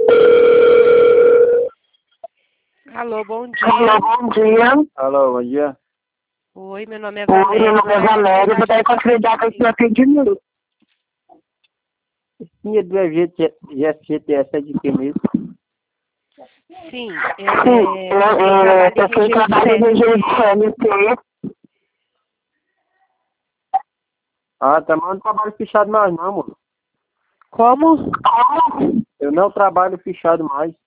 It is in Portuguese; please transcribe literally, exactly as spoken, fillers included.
Alô, bom dia. Alô, bom dia. Alô, bom dia. Oi, meu nome é Oi, Valéria. meu nome é Valéria. Eu vou dar continuidade aqui no atendimento. Tinha do G T S é de que mesmo? Sim, é, Sim, eu, eu é, eu fui trabalho em região de C L T. Ah, tá, mas eu não trabalho fichado mais não, mano. Como? Eu não trabalho fichado mais.